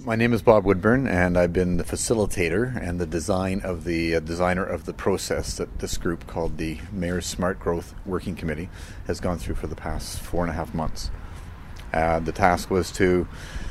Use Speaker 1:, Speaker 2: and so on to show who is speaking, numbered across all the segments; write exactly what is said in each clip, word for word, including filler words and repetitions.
Speaker 1: My name is Bob Woodburn, and I've been the facilitator and the design of the uh, designer of the process that this group called the Mayor's Smart Growth Working Committee has gone through for the past four and a half months. Uh, the task was to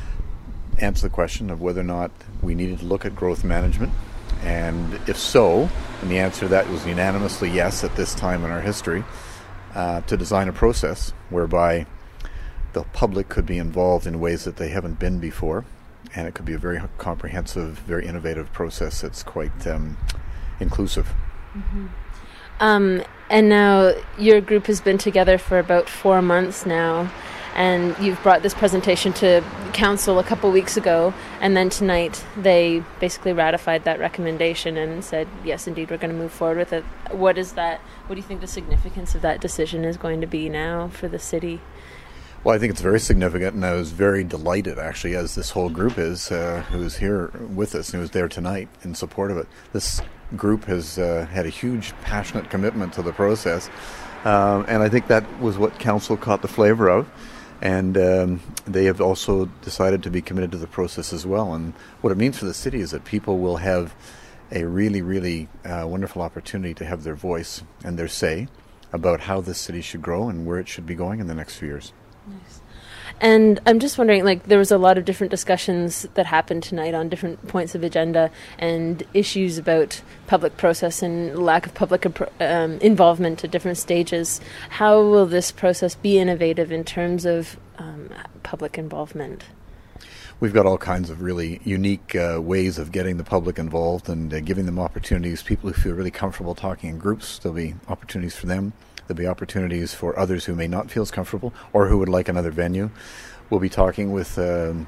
Speaker 1: answer the question of whether or not we needed to look at growth management, and if so, and the answer to that was unanimously yes at this time in our history, uh, to design a process whereby the public could be involved in ways that they haven't been before, and it could be a very comprehensive, very innovative process that's quite um, inclusive.
Speaker 2: Mm-hmm. Um, and now your group has been together for about four months now, and you've brought this presentation to council a couple weeks ago, and then tonight they basically ratified that recommendation and said, yes, indeed, we're going to move forward with it. What is that? What do you think the significance of that decision is going to be now for the city?
Speaker 1: Well, I think it's very significant, and I was very delighted, actually, as this whole group is, uh, who's here with us and who's there tonight in support of it. This group has uh, had a huge, passionate commitment to the process, um, and I think that was what Council caught the flavor of, and um, they have also decided to be committed to the process as well. And what it means for the city is that people will have a really, really uh, wonderful opportunity to have their voice and their say about how this city should grow and where it should be going in the next few years.
Speaker 2: Nice. And I'm just wondering, like, there was a lot of different discussions that happened tonight on different points of agenda and issues about public process and lack of public um, involvement at different stages. How will this process be innovative in terms of um, public involvement?
Speaker 1: We've got all kinds of really unique uh, ways of getting the public involved and uh, giving them opportunities. People who feel really comfortable talking in groups, there'll be opportunities for them. There'll be opportunities for others who may not feel as comfortable or who would like another venue. We'll be talking with um,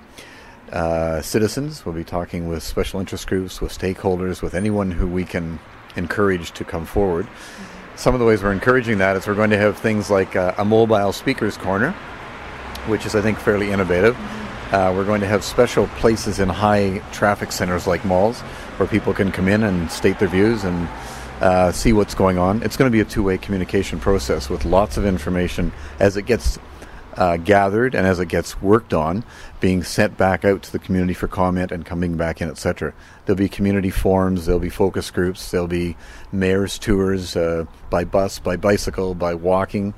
Speaker 1: uh, citizens. We'll be talking with special interest groups, with stakeholders, with anyone who we can encourage to come forward. Mm-hmm. Some of the ways we're encouraging that is we're going to have things like uh, a mobile speakers corner, which is, I think, fairly innovative. Mm-hmm. Uh, we're going to have special places in high traffic centers like malls where people can come in and state their views and Uh, see what's going on. It's going to be a two-way communication process with lots of information as it gets uh, gathered and as it gets worked on, being sent back out to the community for comment and coming back in, et cetera. There'll be community forums, there'll be focus groups, there'll be mayor's tours uh, by bus, by bicycle, by walking,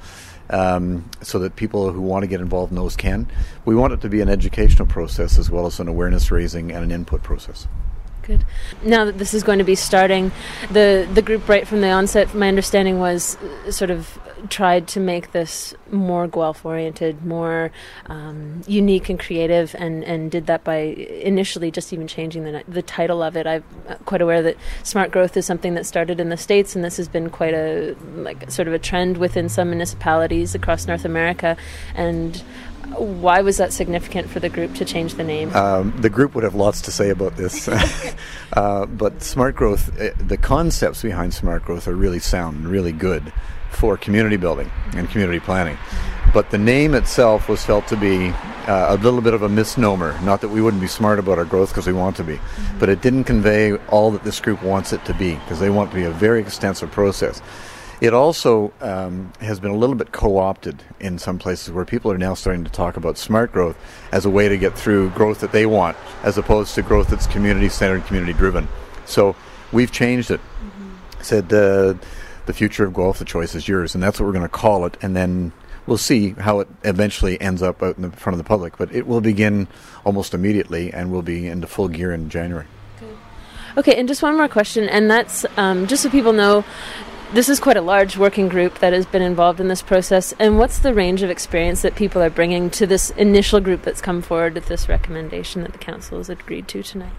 Speaker 1: um, so that people who want to get involved in those can. We want it to be an educational process as well as an awareness raising and an input process.
Speaker 2: Good. Now that this is going to be starting, the the group right from the onset, my understanding was uh, sort of tried to make this more Guelph-oriented, more um, unique and creative, and, and did that by initially just even changing the the title of it. I'm quite aware that smart growth is something that started in the States, and this has been quite a like sort of a trend within some municipalities across North America. And why was that significant for the group to change the name?
Speaker 1: Um, the group would have lots to say about this. uh, but smart growth, uh, the concepts behind smart growth are really sound and really good for community building and community planning. But the name itself was felt to be uh, a little bit of a misnomer. Not that we wouldn't be smart about our growth, because we want to be. Mm-hmm. But it didn't convey all that this group wants it to be, because they want it to be a very extensive process. It also um, has been a little bit co-opted in some places where people are now starting to talk about smart growth as a way to get through growth that they want, as opposed to growth that's community-centered, community-driven. So we've changed it. Mm-hmm. Said uh, the future of Guelph, the choice is yours, and that's what we're going to call it. And then we'll see how it eventually ends up out in the front of the public. But it will begin almost immediately, and will be into full gear in January.
Speaker 2: Good. Okay, and just one more question, and that's um, just so people know, this is quite a large working group that has been involved in this process. And what's the range of experience that people are bringing to this initial group that's come forward with this recommendation that the council has agreed to tonight?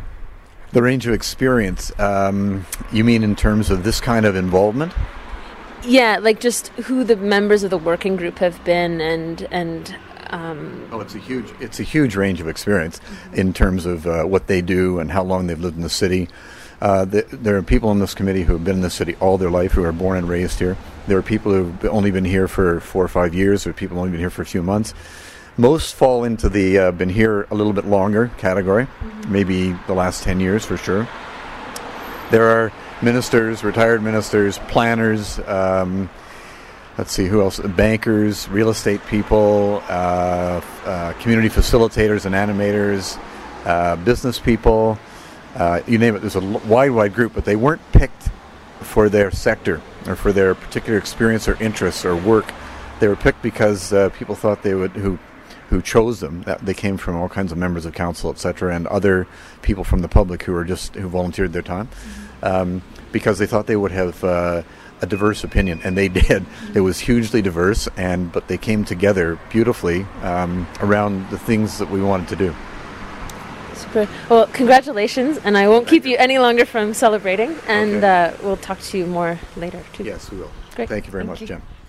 Speaker 1: The range of experience, um, you mean in terms of this kind of involvement?
Speaker 2: Yeah, like just who the members of the working group have been, and and. Um,
Speaker 1: oh, it's a huge it's a huge range of experience mm-hmm. in terms of uh, what they do and how long they've lived in the city. Uh, the, there are people in this committee who have been in the city all their life, who are born and raised here. There are people who have only been here for four or five years. There are people who have only been here for a few months. Most fall into the uh, been here a little bit longer category, mm-hmm. maybe the last ten years for sure. There are ministers, retired ministers, planners, um, let's see, who else? Bankers, real estate people, uh, uh, community facilitators and animators, uh, business people, uh, you name it. There's a l- wide, wide group, but they weren't picked for their sector or for their particular experience or interests or work. They were picked because uh, people thought they would, who who chose them. That they came from all kinds of members of council, et cetera, and other people from the public who were just who volunteered their time, um, because they thought they would have uh, a diverse opinion, and they did. It was hugely diverse, and but they came together beautifully um, around the things that we wanted to do.
Speaker 2: Super. Well, congratulations, and I won't keep you any longer from celebrating, and
Speaker 1: Okay.
Speaker 2: uh, we'll talk to you more later too.
Speaker 1: Yes, we will.
Speaker 2: Great.
Speaker 1: Thank you very
Speaker 2: Thank
Speaker 1: much,
Speaker 2: you.
Speaker 1: Jen.